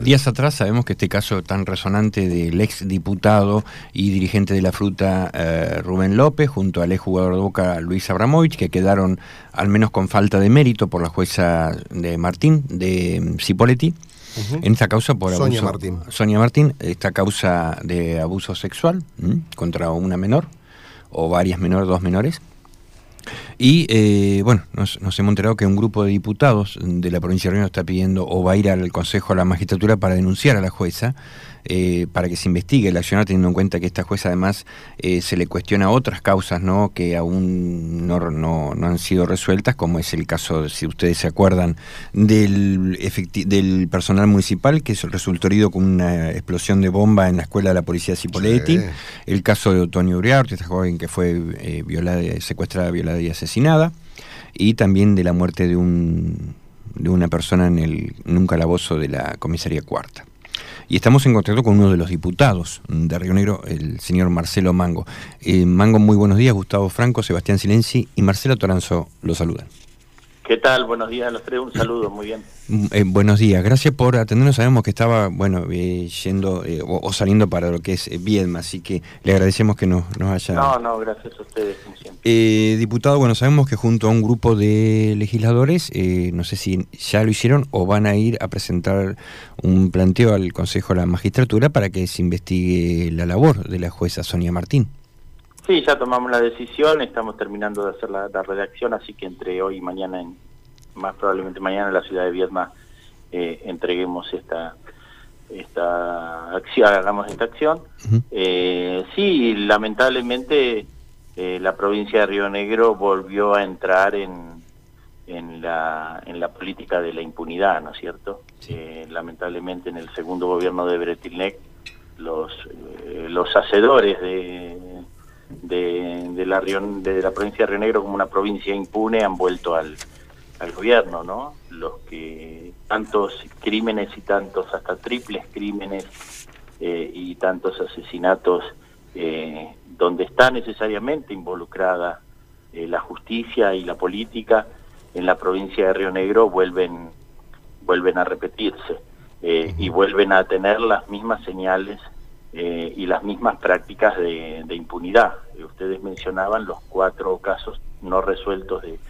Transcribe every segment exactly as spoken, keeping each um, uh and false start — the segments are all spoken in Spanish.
Días atrás sabemos que este caso tan resonante del ex diputado y dirigente de la Fruta, eh, Rubén López, junto al ex jugador de Boca, Luis Abramovich, que quedaron al menos con falta de mérito por la jueza de Martín, de Cipoletti, uh-huh. en esta causa por Sonia abuso... Martín. Sonia Martín, esta causa de abuso sexual ¿m? contra una menor, o varias menores, dos menores. Y eh, bueno, nos, nos hemos enterado que un grupo de diputados de la provincia de Río Negro está pidiendo o va a ir al Consejo de la Magistratura para denunciar a la jueza, eh, para que se investigue el accionar, teniendo en cuenta que esta jueza además eh, se le cuestiona otras causas, ¿no?, que aún no, no, no han sido resueltas, como es el caso, si ustedes se acuerdan, del, efecti- del personal municipal que resultó herido con una explosión de bomba en la escuela de la policía Cipoletti, sí. el caso de Otonio Uriarte, esta joven que fue eh, violada, secuestrada, violada y asesinada, y también de la muerte de un de una persona en, el, en un calabozo de la comisaría cuarta. Y estamos en contacto con uno de los diputados de Río Negro, el señor Marcelo Mango. Eh, Mango, muy buenos días. Gustavo Franco, Sebastián Silenzi y Marcelo Toranzo lo saludan. ¿Qué tal? Buenos días a los tres, un saludo, muy bien. Eh, buenos días, gracias por atendernos. Sabemos que estaba, bueno, eh, yendo eh, o, o saliendo para lo que es eh, Viedma, así que le agradecemos que nos, nos haya... No, no, gracias a ustedes, como siempre. Eh, diputado, bueno, sabemos que junto a un grupo de legisladores, eh, no sé si ya lo hicieron o van a ir a presentar un planteo al Consejo de la Magistratura para que se investigue la labor de la jueza Sonia Martín. Sí, ya tomamos la decisión, estamos terminando de hacer la, la redacción, así que entre hoy y mañana, en, más probablemente mañana en la ciudad de Viedma, eh, entreguemos esta esta acción, hagamos esta acción. Uh-huh. eh, sí, lamentablemente eh, la provincia de Río Negro volvió a entrar en en la en la política de la impunidad, ¿no es cierto? Sí. Eh, lamentablemente en el segundo gobierno de Bretilnec, los eh, los hacedores de De, de, la Río, de la provincia de Río Negro como una provincia impune han vuelto al, al gobierno, ¿no? Los que tantos crímenes y tantos hasta triples crímenes eh, y tantos asesinatos eh, donde está necesariamente involucrada eh, la justicia y la política en la provincia de Río Negro vuelven vuelven a repetirse eh, y vuelven a tener las mismas señales Eh, y las mismas prácticas de, de impunidad. Eh, ustedes mencionaban los cuatro casos no resueltos de,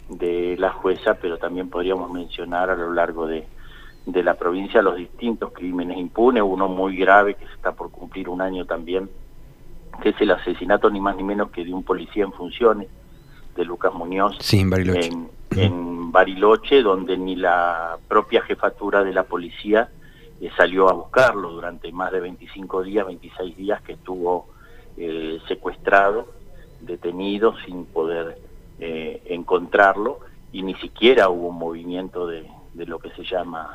de la jueza, pero también podríamos mencionar a lo largo de, de la provincia los distintos crímenes impunes, uno muy grave que se está por cumplir un año también, que es el asesinato ni más ni menos que de un policía en funciones, de Lucas Muñoz, sí, en Bariloche, en, en Bariloche, donde ni la propia jefatura de la policía Eh, salió a buscarlo durante más de veinticinco días, veintiséis días que estuvo eh, secuestrado, detenido, sin poder eh, encontrarlo, y ni siquiera hubo un movimiento de, de lo que se llama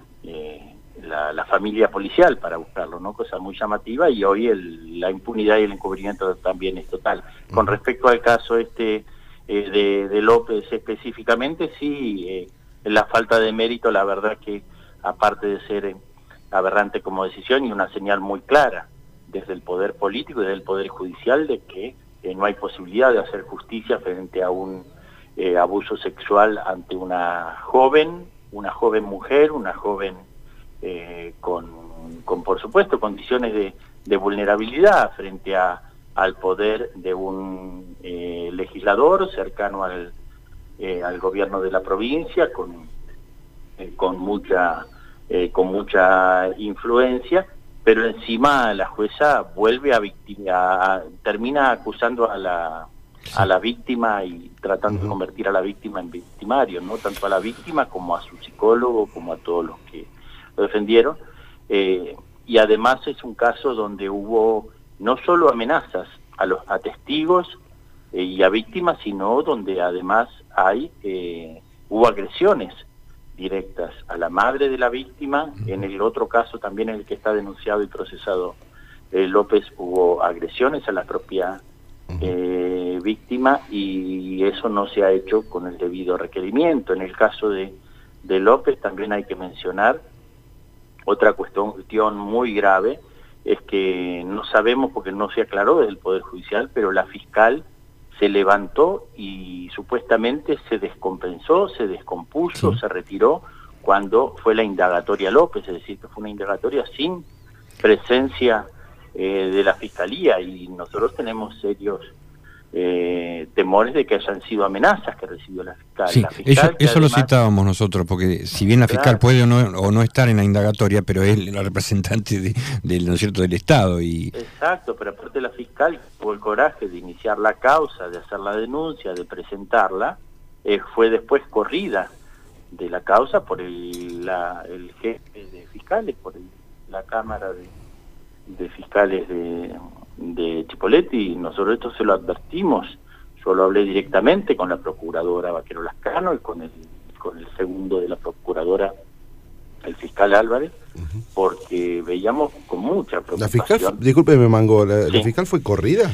eh, la, la familia policial para buscarlo, ¿no? Cosa muy llamativa, y hoy el, la impunidad y el encubrimiento también es total. Con respecto al caso este eh, de, de López específicamente, sí, eh, la falta de mérito, la verdad que aparte de ser eh, aberrante como decisión y una señal muy clara desde el poder político y desde el poder judicial de que eh, no hay posibilidad de hacer justicia frente a un eh, abuso sexual ante una joven, una joven mujer, una joven eh, con, con, por supuesto, condiciones de, de vulnerabilidad frente a, al poder de un eh, legislador cercano al, eh, al gobierno de la provincia, con, eh, con mucha... Eh, con mucha influencia, pero encima la jueza vuelve a victima, termina acusando a la a la víctima y tratando uh-huh. de convertir a la víctima en victimario, ¿no? Tanto a la víctima como a su psicólogo, como a todos los que lo defendieron. Eh, y además es un caso donde hubo no solo amenazas a los a testigos eh, y a víctimas, sino donde además hay eh, hubo agresiones directas a la madre de la víctima. En el otro caso también en el que está denunciado y procesado eh, López, hubo agresiones a la propia eh, víctima, y eso no se ha hecho con el debido requerimiento. En el caso de, de López también hay que mencionar otra cuestión, cuestión muy grave, es que no sabemos porque no se aclaró desde el Poder Judicial, pero la fiscal se levantó y supuestamente se descompensó, se descompuso, sí. se retiró cuando fue la indagatoria López, es decir, que fue una indagatoria sin presencia eh, de la Fiscalía, y nosotros tenemos serios eh, temores de que hayan sido amenazas que recibió la fiscal. Sí, la fiscal eso, eso además, lo citábamos nosotros, porque si bien la fiscal claro. puede o no, o no estar en la indagatoria, pero es la representante de, de, ¿no es cierto?, del Estado. Y... Exacto, pero aparte la fiscal tuvo el coraje de iniciar la causa, de hacer la denuncia, de presentarla, eh, fue después corrida de la causa por el, la, el jefe de fiscales, por el, la Cámara de, de Fiscales de, de Chipoleti, y nosotros esto se lo advertimos. Yo lo hablé directamente con la procuradora Vaquero Lascano y con el, con el segundo de la procuradora, el fiscal Álvarez, uh-huh. porque veíamos con mucha preocupación. ¿La fiscal, discúlpeme Mango, la, sí. ¿la fiscal fue corrida?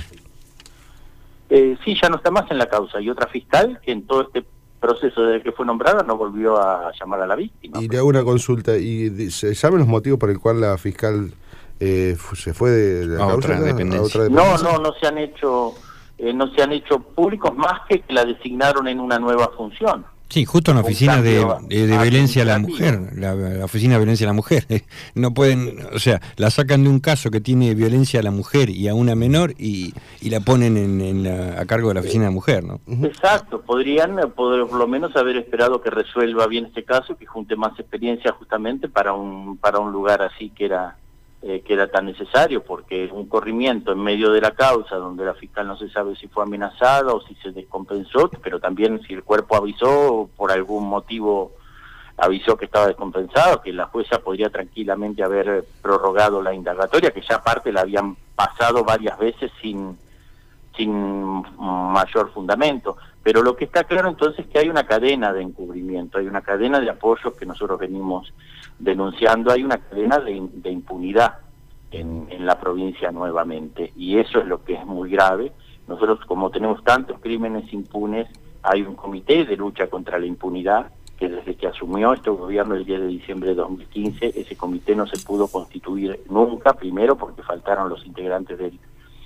Eh, sí, ya no está más en la causa, y otra fiscal que en todo este proceso desde que fue nombrada no volvió a llamar a la víctima. Y le hago una consulta, ¿y se saben los motivos por el cual la fiscal eh, se fue de la a causa? Otra dependencia. A otra dependencia. No, no, no se han hecho... Eh, no se han hecho públicos más que que la designaron en una nueva función. Sí, justo en la oficina de, de, de violencia a la mujer, la, la oficina de violencia a la mujer. No pueden, o sea, la sacan de un caso que tiene violencia a la mujer y a una menor y, y la ponen en, en la, a cargo de la oficina de la mujer, ¿no? Exacto, podrían poder, por lo menos haber esperado que resuelva bien este caso, que junte más experiencia justamente para un para un lugar así que era eh, que era tan necesario, porque un corrimiento en medio de la causa donde la fiscal no se sabe si fue amenazada o si se descompensó, pero también si el cuerpo avisó por algún motivo, avisó que estaba descompensado, que la jueza podría tranquilamente haber prorrogado la indagatoria, que ya aparte la habían pasado varias veces sin sin mayor fundamento. Pero lo que está claro entonces es que hay una cadena de encubrimiento, hay una cadena de apoyos que nosotros venimos denunciando, hay una cadena de, de impunidad en, en la provincia nuevamente, y eso es lo que es muy grave. Nosotros, como tenemos tantos crímenes impunes, hay un comité de lucha contra la impunidad que desde que asumió este gobierno el diez de diciembre de dos mil quince, ese comité no se pudo constituir nunca, primero porque faltaron los integrantes del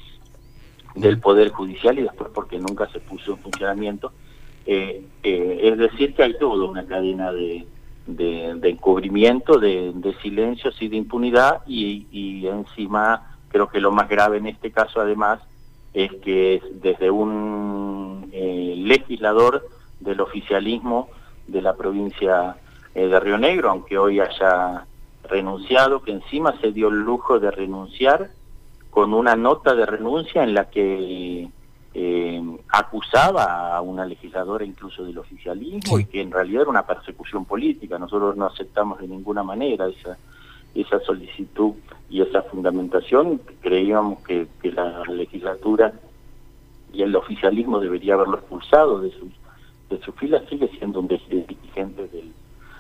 del Poder Judicial y después porque nunca se puso en funcionamiento. Eh, eh, es decir, que hay toda una cadena de, de, de encubrimiento, de, de silencios y de impunidad, y, y encima creo que lo más grave en este caso además es que desde un eh, legislador del oficialismo de la provincia eh, de Río Negro, aunque hoy haya renunciado, que encima se dio el lujo de renunciar con una nota de renuncia en la que eh, acusaba a una legisladora incluso del oficialismo, sí. y que en realidad era una persecución política. Nosotros no aceptamos de ninguna manera esa esa solicitud y esa fundamentación. Creíamos que, que la legislatura y el oficialismo debería haberlo expulsado de sus de sus filas. Sigue siendo un dirigente del,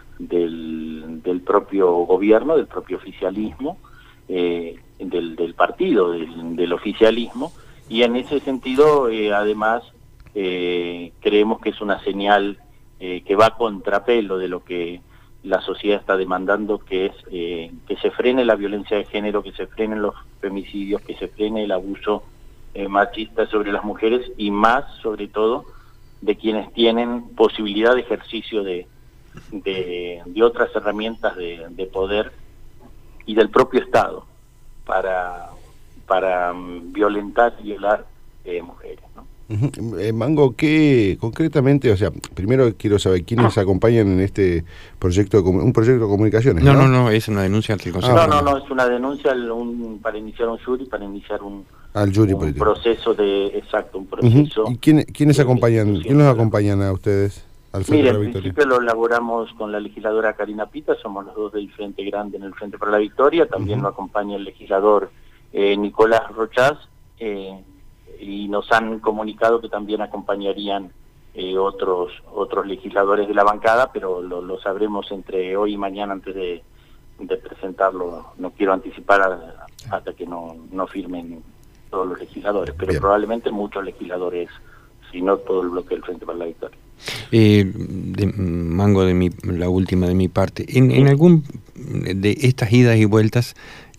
del, del propio gobierno, del propio oficialismo, eh, Del, del partido, del, del oficialismo, y en ese sentido, eh, además, eh, creemos que es una señal eh, que va a contrapelo de lo que la sociedad está demandando, que es eh, que se frene la violencia de género, que se frenen los femicidios, que se frene el abuso eh, machista sobre las mujeres, y más, sobre todo, de quienes tienen posibilidad de ejercicio de, de, de otras herramientas de, de poder y del propio Estado para para um, violentar y violar eh, mujeres, ¿no? Uh-huh. eh, Mango, ¿qué concretamente? O sea, primero quiero saber quiénes ah. acompañan en este proyecto, de un proyecto de comunicaciones. No, no, no, no, es una denuncia ante el Consejo. Ah, no, no, no, es una denuncia un, para iniciar un jury, para iniciar un, Al jury un político. proceso de, exacto, un proceso. Uh-huh. ¿Y quién, quiénes de, acompañan, quiénes los acompañan a ustedes? Al Mire, en principio lo elaboramos con la legisladora Karina Pita, somos los dos del Frente Grande en el Frente para la Victoria, también uh-huh. lo acompaña el legislador eh, Nicolás Rochás, eh, y nos han comunicado que también acompañarían eh, otros otros legisladores de la bancada, pero lo, lo sabremos entre hoy y mañana antes de, de presentarlo. No quiero anticipar a, hasta que no, no firmen todos los legisladores, pero Bien. probablemente muchos legisladores, si no todo el bloque del Frente para la Victoria. Eh, de, Mango, de mi, la última de mi parte, en, en algún de estas idas y vueltas, eh,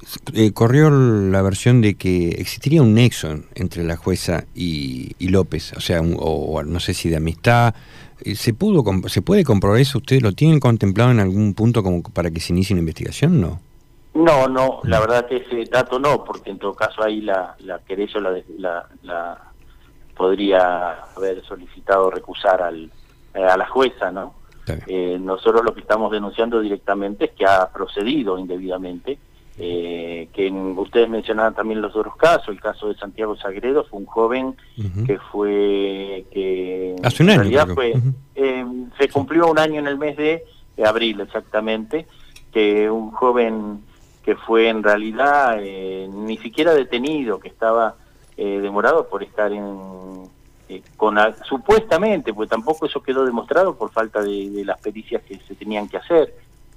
eh, corrió la versión de que existiría un nexo entre la jueza y, y López, o sea, un, o no sé si de amistad. ¿Se pudo, se puede comprobar eso? ¿Ustedes lo tienen contemplado en algún punto como para que se inicie una investigación? No. No, no, la verdad que ese dato no, porque en todo caso ahí la, la querella la, la, la podría haber solicitado recusar al, a la jueza, ¿no? Eh, nosotros lo que estamos denunciando directamente es que ha procedido indebidamente, eh, que en, ustedes mencionaban también los otros casos, el caso de Santiago Sagredo fue un joven uh-huh. que fue, que hace un año, en realidad fue, uh-huh. eh, se cumplió un año en el mes de, de abril exactamente, que un joven que fue en realidad eh, ni siquiera detenido, que estaba eh, demorado por estar en... Eh, con a, supuestamente, pues tampoco eso quedó demostrado por falta de, de las pericias que se tenían que hacer,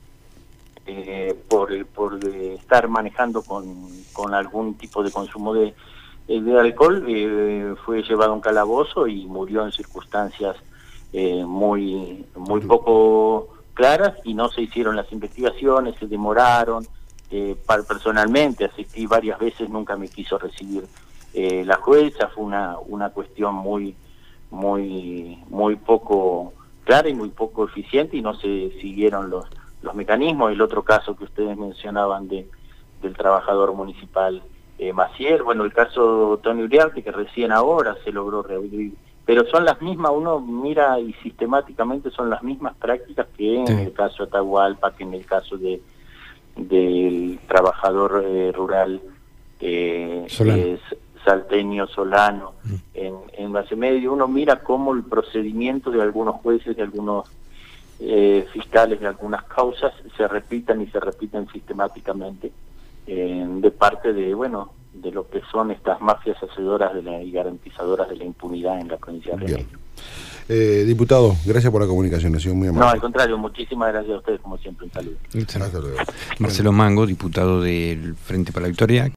eh, por, por eh, estar manejando con, con algún tipo de consumo de, de alcohol, eh, fue llevado a un calabozo y murió en circunstancias eh, muy, muy poco claras, y no se hicieron las investigaciones, se demoraron. Eh, personalmente asistí varias veces, nunca me quiso recibir Eh, la jueza, fue una una cuestión muy muy muy poco clara y muy poco eficiente, y no se siguieron los los mecanismos. El otro caso que ustedes mencionaban de del trabajador municipal eh, Maciel, bueno, el caso Tony Uriarte, que recién ahora se logró revivir, pero son las mismas, uno mira y sistemáticamente son las mismas prácticas que en sí. el caso de Atahualpa, que en el caso de del trabajador eh, rural eh, es salteño Solano, mm. en, en base medio. Uno mira cómo el procedimiento de algunos jueces, de algunos eh, fiscales de algunas causas se repitan y se repiten sistemáticamente eh, de parte de, bueno, de lo que son estas mafias hacedoras de la, y garantizadoras de la impunidad en la provincia de Río. Eh, diputado, gracias por la comunicación, ha sido muy amable. No, al contrario, muchísimas gracias a ustedes, como siempre, un saludo. Marcelo Mango, diputado del Frente para la Victoria.